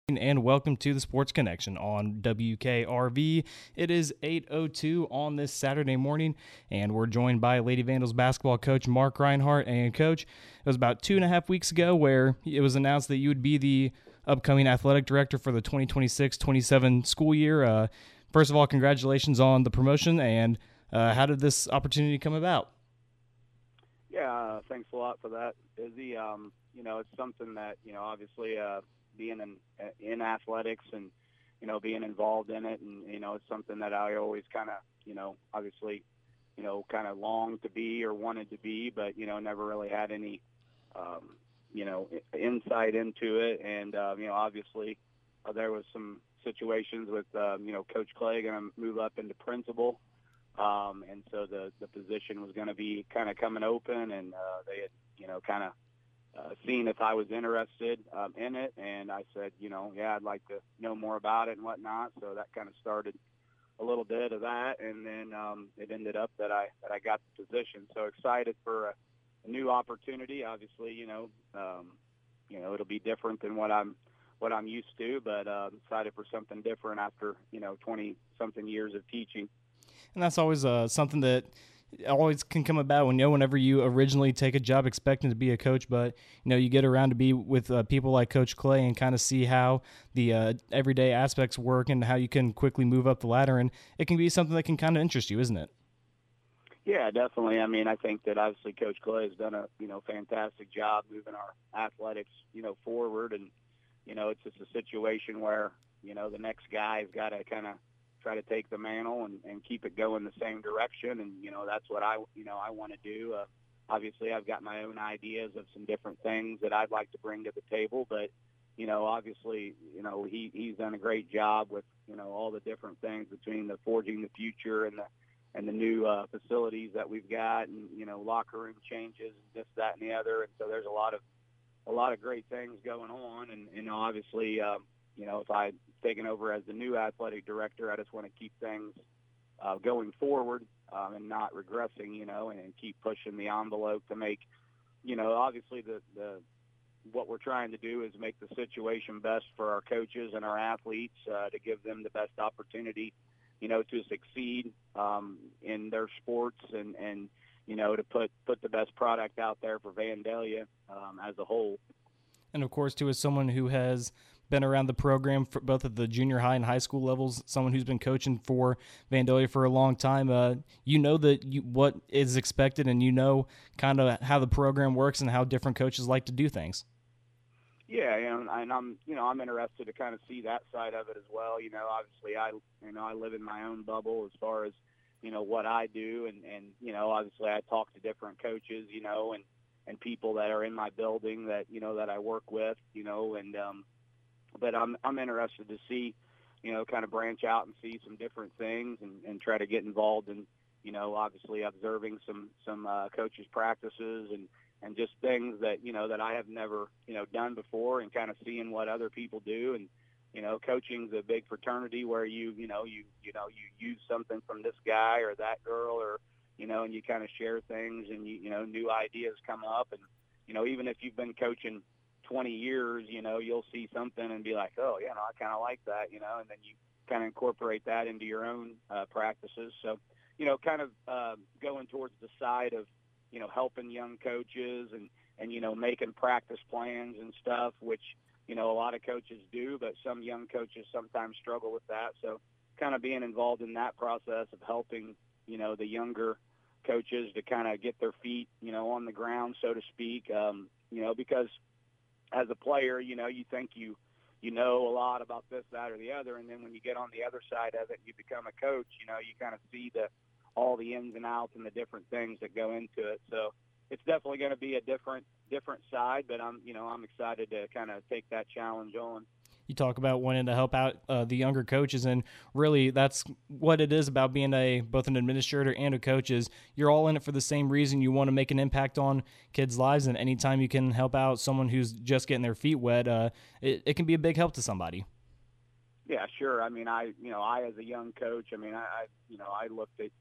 And welcome to the Sports Connection on WKRV. It is 8:02 on this Saturday morning, and we're joined by Lady Vandals basketball coach Mark Reinhardt. And Coach, it was about 2.5 weeks ago where it was announced that you would be the upcoming athletic director for the 2026-27 school year. First of all, congratulations on the promotion, and how did this opportunity come about? Yeah, thanks a lot for that, Izzy. It's something that, obviously being in athletics and, being involved in it. And, it's something that I always kind of, obviously, kind of longed to be or wanted to be, but, never really had any, insight into it. And, obviously there was some situations with, Coach Clay going to move up into principal. And so the position was going to be kind of coming open, and they had, kind of seen if I was interested in it. And I said, yeah, I'd like to know more about it and whatnot. So that kind of started a little bit of that. And then it ended up that I got the position. So excited for a new opportunity. Obviously, it'll be different than what I'm used to, but excited for something different after, 20 something years of teaching. And that's always something that always can come about whenever you originally take a job expecting to be a coach, but you get around to be with people like Coach Clay and kind of see how the everyday aspects work and how you can quickly move up the ladder, and it can be something that can kind of interest you, isn't it? Yeah, definitely. I mean, I think that obviously Coach Clay has done a fantastic job moving our athletics forward, and it's just a situation where the next guy's got to kind of try to take the mantle and keep it going the same direction. And, that's what I want to do. Obviously I've got my own ideas of some different things that I'd like to bring to the table, but, obviously, he's done a great job with, all the different things between the forging the future and the new facilities that we've got, and, locker room changes and this, that, and the other. And so there's a lot of great things going on. And obviously, if I'd taken over as the new athletic director, I just want to keep things going forward and not regressing, and keep pushing the envelope to make, obviously the what we're trying to do is make the situation best for our coaches and our athletes, to give them the best opportunity, to succeed in their sports and to put the best product out there for Vandalia as a whole. And of course, too, as someone who has been around the program for both at the junior high and high school levels, someone who's been coaching for Vandalia for a long time, what is expected, and kind of how the program works and how different coaches like to do things. Yeah, and I'm interested to kind of see that side of it as well. Obviously I live in my own bubble as far as what I do, and obviously I talk to different coaches, and people that are in my building that that I work with, but I'm interested to see, kind of branch out and see some different things and try to get involved in, obviously observing some coaches' practices and just things that, that I have never, done before, and kind of seeing what other people do. And, coaching's a big fraternity where you use something from this guy or that girl, or, and you kind of share things, and new ideas come up. And, even if you've been coaching 20 years, you'll see something and be like, oh, I kind of like that, and then you kind of incorporate that into your own practices. So, kind of going towards the side of, helping young coaches and making practice plans and stuff, which, a lot of coaches do, but some young coaches sometimes struggle with that. So kind of being involved in that process of helping, the younger coaches to kind of get their feet, on the ground, so to speak, because as a player, you think you know a lot about this, that, or the other, and then when you get on the other side of it, you become a coach. You kind of see all the ins and outs and the different things that go into it. So it's definitely going to be a different side, but I'm excited to kind of take that challenge on. You talk about wanting to help out the younger coaches, and really that's what it is about being both an administrator and a coach. Is you're all in it for the same reason. You want to make an impact on kids' lives, and anytime you can help out someone who's just getting their feet wet, it can be a big help to somebody. Yeah, sure. I mean, I as a young coach, I looked at,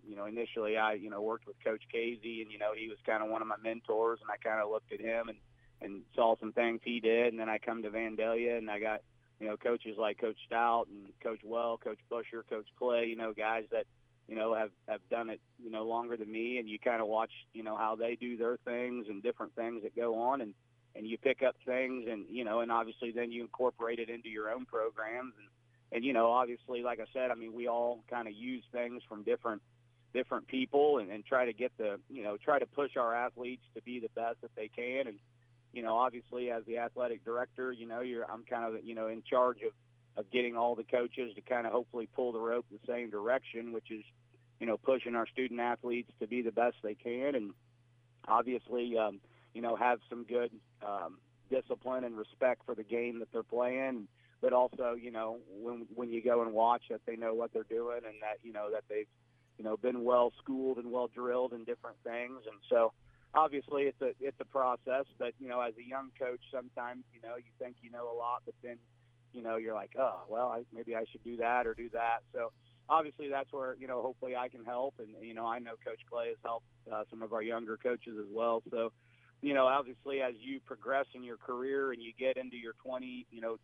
initially I, worked with Coach Casey, and, he was kind of one of my mentors, and I kind of looked at him and, saw some things he did. And then I come to Vandalia, and I got, coaches like Coach Stout and Coach Well, Coach Busher, Coach Clay, guys that, have done it, longer than me. And you kind of watch, how they do their things and different things that go on. And you pick up things and, and obviously then you incorporate it into your own programs. And obviously, like I said, I mean, we all kind of use things from different people and try to get try to push our athletes to be the best that they can. And, obviously as the athletic director, I'm kind of, in charge of getting all the coaches to kind of hopefully pull the rope the same direction, which is, pushing our student athletes to be the best they can. And obviously, have some good discipline and respect for the game that they're playing, but also, when you go and watch, that they know what they're doing and that, that they've, been well schooled and well drilled in different things. And so obviously it's a process, but, as a young coach, sometimes, you think you know a lot, but then, you're like, oh, well, maybe I should do that or do that. So obviously that's where, hopefully I can help. And, I know Coach Clay has helped some of our younger coaches as well. So, obviously as you progress in your career and you get into your 20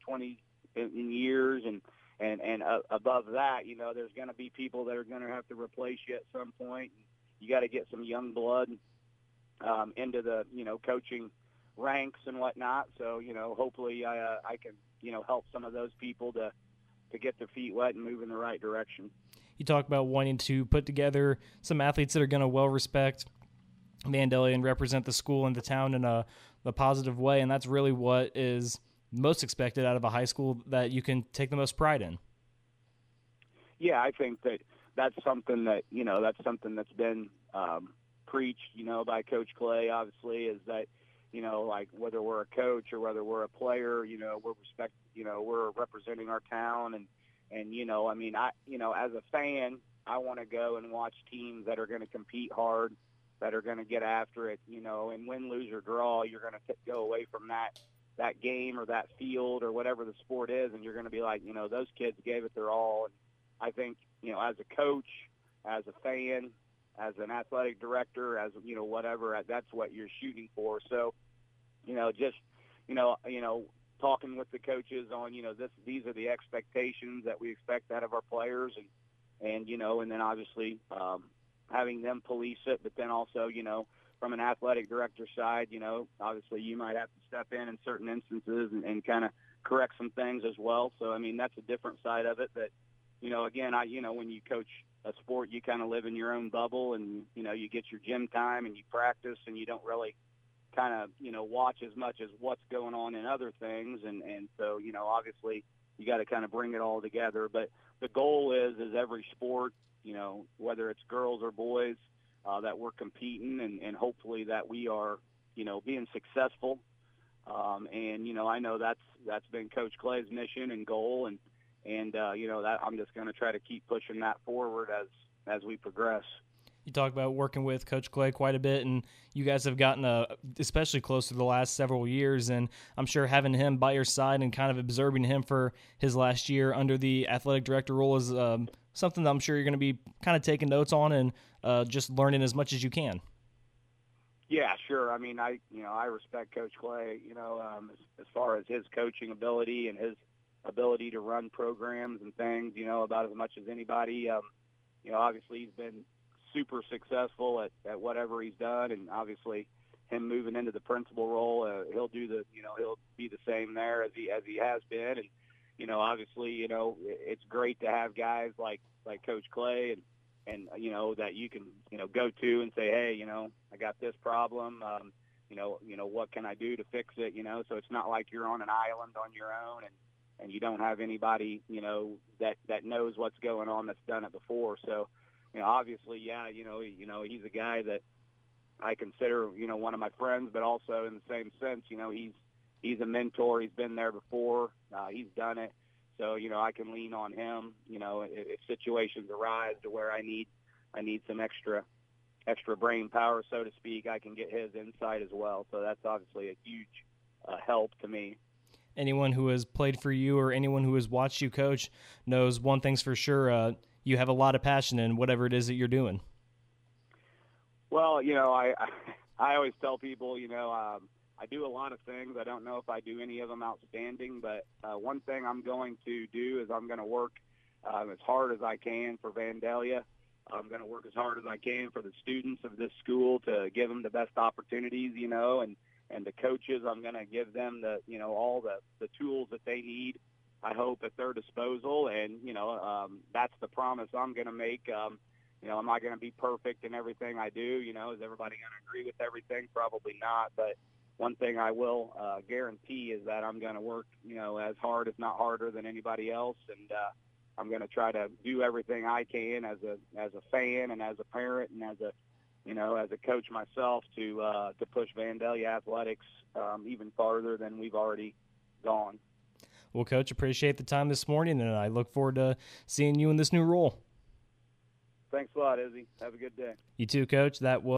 in years and above that, there's going to be people that are going to have to replace you at some point. You got to get some young blood into the, coaching ranks and whatnot. So, hopefully I can, help some of those people to get their feet wet and move in the right direction. You talk about wanting to put together some athletes that are going to well respect Vandalia and represent the school and the town in a positive way, and that's really what is most expected out of a high school that you can take the most pride in. Yeah, I think that's something that, that's been preached, by Coach Clay, obviously, is that, like whether we're a coach or whether we're a player, we're representing our town. And I mean, as a fan, I want to go and watch teams that are going to compete hard, that are going to get after it, and win, lose, or draw, you're going to go away from that game or that field or whatever the sport is, and you're going to be like, those kids gave it their all. And I think, as a coach, as a fan, as an athletic director, as, whatever, that's what you're shooting for. So, just, talking with the coaches on, these are the expectations that we expect out of our players and then obviously having them police it, but then also, from an athletic director side, obviously you might have to step in certain instances and kind of correct some things as well. So, I mean, that's a different side of it that, again, when you coach a sport, you kind of live in your own bubble and, you get your gym time and you practice and you don't really kind of, watch as much as what's going on in other things. And so, obviously you got to kind of bring it all together. But the goal is every sport, whether it's girls or boys, that we're competing and hopefully that we are, being successful. And, I know that's been Coach Clay's mission and goal. And that I'm just going to try to keep pushing that forward as we progress. You talk about working with Coach Clay quite a bit, and you guys have gotten especially close to the last several years, and I'm sure having him by your side and kind of observing him for his last year under the athletic director role is something that I'm sure you're going to be kind of taking notes on and just learning as much as you can. Yeah, sure. I mean, I respect Coach Clay, as far as his coaching ability and his ability to run programs and things, about as much as anybody. Obviously he's been super successful at whatever he's done, and obviously him moving into the principal role, he'll do he'll be the same there as he has been. And obviously it's great to have guys like Coach Clay and that you can go to and say, hey, I got this problem, what can I do to fix it, so it's not like you're on an island on your own and you don't have anybody that knows what's going on, that's done it before. So obviously, yeah, he's a guy that I consider, one of my friends, but also in the same sense, he's a mentor. He's been there before. He's done it. So, I can lean on him, if situations arise to where I need some extra brain power, so to speak, I can get his insight as well. So that's obviously a huge help to me. Anyone who has played for you or anyone who has watched you coach knows one thing's for sure, you have a lot of passion in whatever it is that you're doing. Well, I always tell people, I do a lot of things. I don't know if I do any of them outstanding, but one thing I'm going to do is I'm going to work as hard as I can for Vandalia. I'm going to work as hard as I can for the students of this school to give them the best opportunities, and the coaches, I'm going to give them all the tools that they need, I hope, at their disposal. And, that's the promise I'm going to make. Am I going to be perfect in everything I do? Is everybody going to agree with everything? Probably not. But one thing I will guarantee is that I'm going to work, as hard, if not harder, than anybody else. And I'm going to try to do everything I can as a fan and as a parent and as a coach myself to push Vandalia athletics even farther than we've already gone. Well, Coach, appreciate the time this morning, and I look forward to seeing you in this new role. Thanks a lot, Izzy. Have a good day. You too, Coach. That was